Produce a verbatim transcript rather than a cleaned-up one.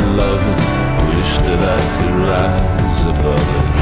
love it. Wish that I could rise above it.